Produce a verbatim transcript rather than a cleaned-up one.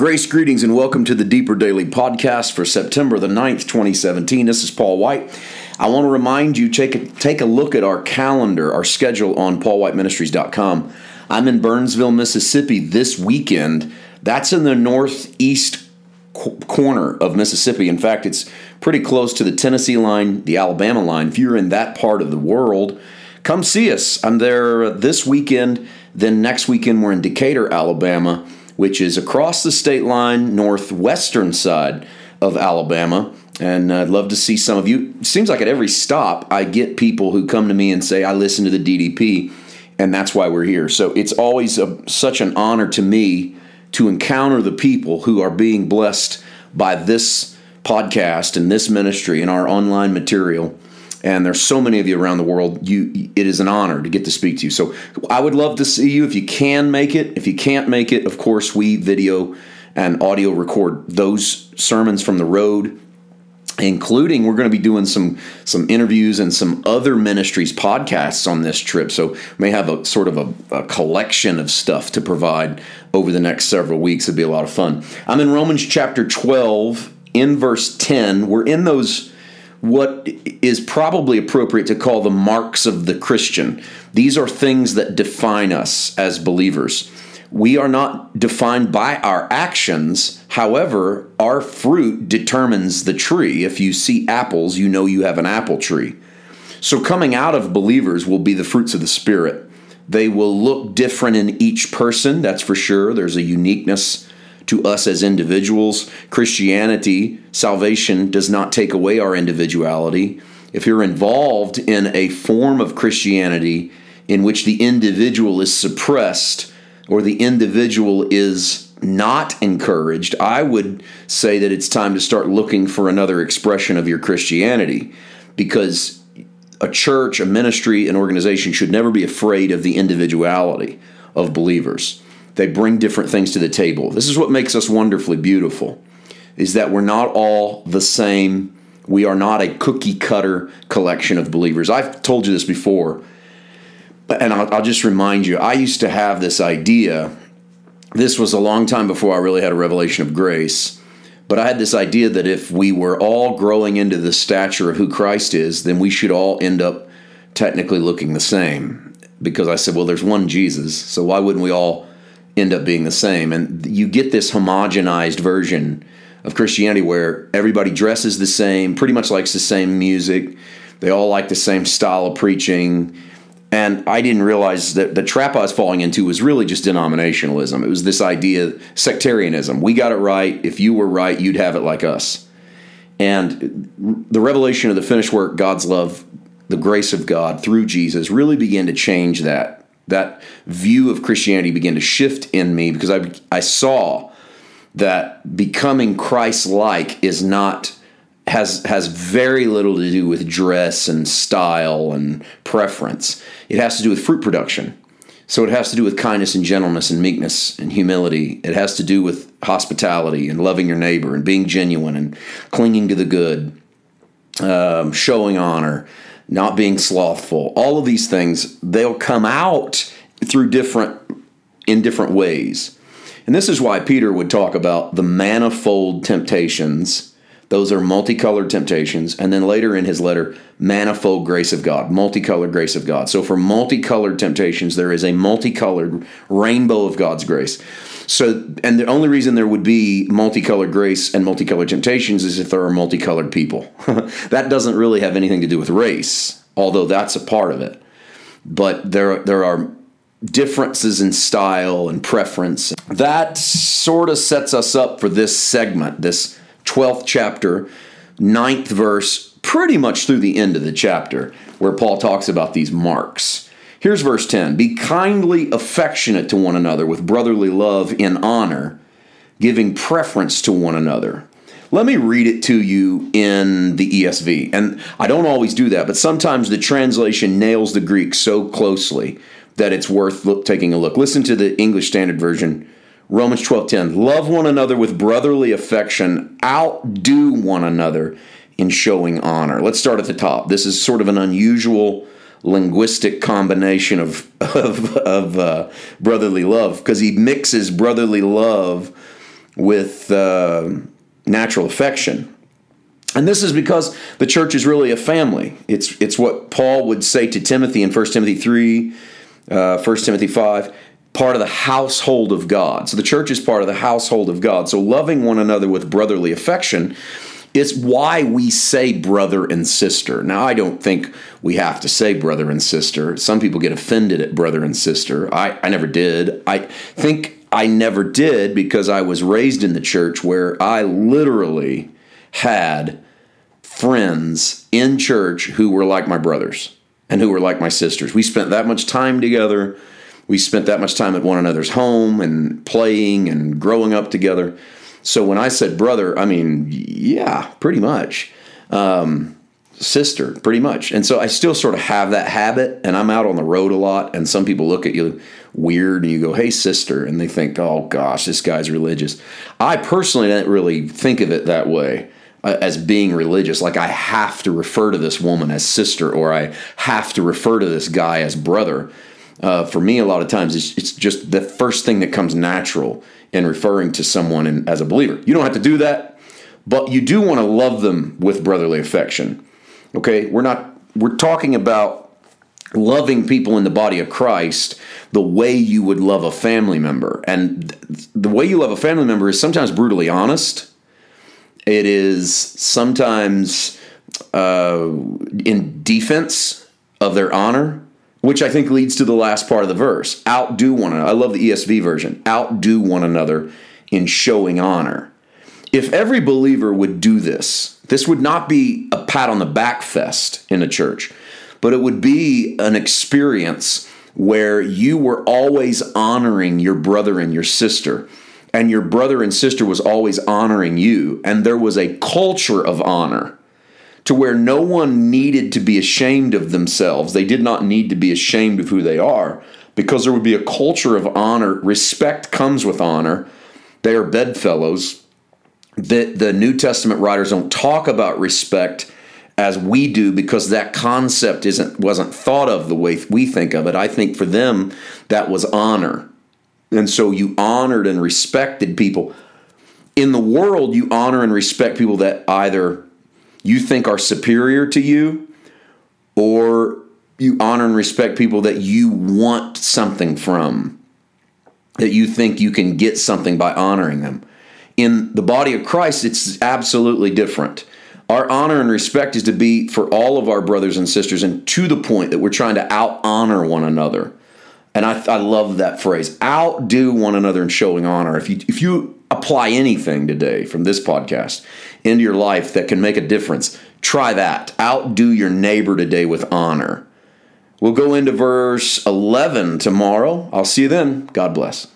Grace, greetings, and welcome to the Deeper Daily Podcast for September the ninth, twenty seventeen. This is Paul White. I want to remind you, take a, take a look at our calendar, our schedule on paul white ministries dot com. I'm in Burnsville, Mississippi this weekend. That's in the northeast qu- corner of Mississippi. In fact, it's pretty close to the Tennessee line, the Alabama line. If you're in that part of the world, come see us. I'm there this weekend. Then next weekend, we're in Decatur, Alabama, which is across the state line, northwestern side of Alabama. And I'd love to see some of you. It seems like at every stop, I get people who come to me and say, I listen to the D D P, and that's why we're here. So it's always a, such an honor to me to encounter the people who are being blessed by this podcast and this ministry and our online material. And there's so many of you around the world. You, it is an honor to get to speak to you. So I would love to see you if you can make it. If you can't make it, of course, we video and audio record those sermons from the road, including we're going to be doing some some interviews and some other ministries podcasts on this trip. So we may have a sort of a, a collection of stuff to provide over the next several weeks. It'd be a lot of fun. I'm in Romans chapter twelve, in verse ten. We're in those what is probably appropriate to call the marks of the Christian. These are things that define us as believers. We are not defined by our actions. However, our fruit determines the tree. If you see apples, you know you have an apple tree. So coming out of believers will be the fruits of the Spirit. They will look different in each person, that's for sure. There's a uniqueness to us as individuals. Christianity, salvation, does not take away our individuality. If you're involved in a form of Christianity in which the individual is suppressed or the individual is not encouraged, I would say that it's time to start looking for another expression of your Christianity, because a church, a ministry, an organization should never be afraid of the individuality of believers. They bring different things to the table. This is what makes us wonderfully beautiful, is that we're not all the same. We are not a cookie-cutter collection of believers. I've told you this before, and I'll, I'll just remind you, I used to have this idea. This was a long time before I really had a revelation of grace, but I had this idea that if we were all growing into the stature of who Christ is, then we should all end up technically looking the same. Because I said, well, there's one Jesus, so why wouldn't we all end up being the same? And you get this homogenized version of Christianity where everybody dresses the same, pretty much likes the same music. They all like the same style of preaching. And I didn't realize that the trap I was falling into was really just denominationalism. It was this idea, sectarianism. We got it right. If you were right, you'd have it like us. And the revelation of the finished work, God's love, the grace of God through Jesus really began to change that. That view of Christianity began to shift in me, because I I saw that becoming Christ-like is not has has very little to do with dress and style and preference. It has to do with fruit production. So it has to do with kindness and gentleness and meekness and humility. It has to do with hospitality and loving your neighbor and being genuine and clinging to the good, um, showing honor, not being slothful. All of these things, they'll come out through different, in different ways. And this is why Peter would talk about the manifold temptations. Those are multicolored temptations. And then later in his letter, manifold grace of God, multicolored grace of God. So for multicolored temptations, there is a multicolored rainbow of God's grace. So, and the only reason there would be multicolored grace and multicolored temptations is if there are multicolored people. That doesn't really have anything to do with race, although that's a part of it. But there, there are differences in style and preference. That sort of sets us up for this segment, this twelfth chapter, ninth verse, pretty much through the end of the chapter, where Paul talks about these marks. Here's verse ten. Be kindly affectionate to one another with brotherly love in honor, giving preference to one another. Let me read it to you in the E S V. And I don't always do that, but sometimes the translation nails the Greek so closely that it's worth look, taking a look. Listen to the English Standard Version. Romans twelve ten. Love one another with brotherly affection. Outdo one another in showing honor. Let's start at the top. This is sort of an unusual linguistic combination of of, of uh, brotherly love, because he mixes brotherly love with uh, natural affection. And this is because the church is really a family. It's it's what Paul would say to Timothy in First Timothy three, uh, First Timothy five, part of the household of God. So the church is part of the household of God. So loving one another with brotherly affection is why we say brother and sister. Now, I don't think we have to say brother and sister. Some people get offended at brother and sister. I, I never did. I think I never did because I was raised in the church where I literally had friends in church who were like my brothers and who were like my sisters. We spent that much time together. We spent that much time at one another's home and playing and growing up together. So when I said brother, I mean, yeah, pretty much. Um, sister, pretty much. And so I still sort of have that habit, and I'm out on the road a lot, and some people look at you weird, and you go, hey, sister, and they think, oh, gosh, this guy's religious. I personally don't really think of it that way, uh, as being religious. Like I have to refer to this woman as sister, or I have to refer to this guy as brother. Uh, for me, a lot of times, it's, it's just the first thing that comes natural in referring to someone in, as a believer. You don't have to do that, but you do want to love them with brotherly affection. Okay, we're not, we're talking about loving people in the body of Christ the way you would love a family member. And the way you love a family member is sometimes brutally honest. It is sometimes uh, in defense of their honor, which I think leads to the last part of the verse. Outdo one another. I love the E S V version. Outdo one another in showing honor. If every believer would do this, this would not be a pat on the back fest in a church, but it would be an experience where you were always honoring your brother and your sister, and your brother and sister was always honoring you, and there was a culture of honor to where no one needed to be ashamed of themselves. They did not need to be ashamed of who they are, because there would be a culture of honor. Respect comes with honor. They are bedfellows. The, the New Testament writers don't talk about respect as we do, because that concept isn't wasn't thought of the way we think of it. I think for them, that was honor. And so you honored and respected people. In the world, you honor and respect people that either you think are superior to you, or you honor and respect people that you want something from, that you think you can get something by honoring them. In the body of Christ, it's absolutely different. Our honor and respect is to be for all of our brothers and sisters, and to the point that we're trying to out-honor one another. And I, I love that phrase, outdo one another in showing honor. If you if you apply anything today from this podcast into your life that can make a difference, try that. Outdo your neighbor today with honor. We'll go into verse eleven tomorrow. I'll see you then. God bless.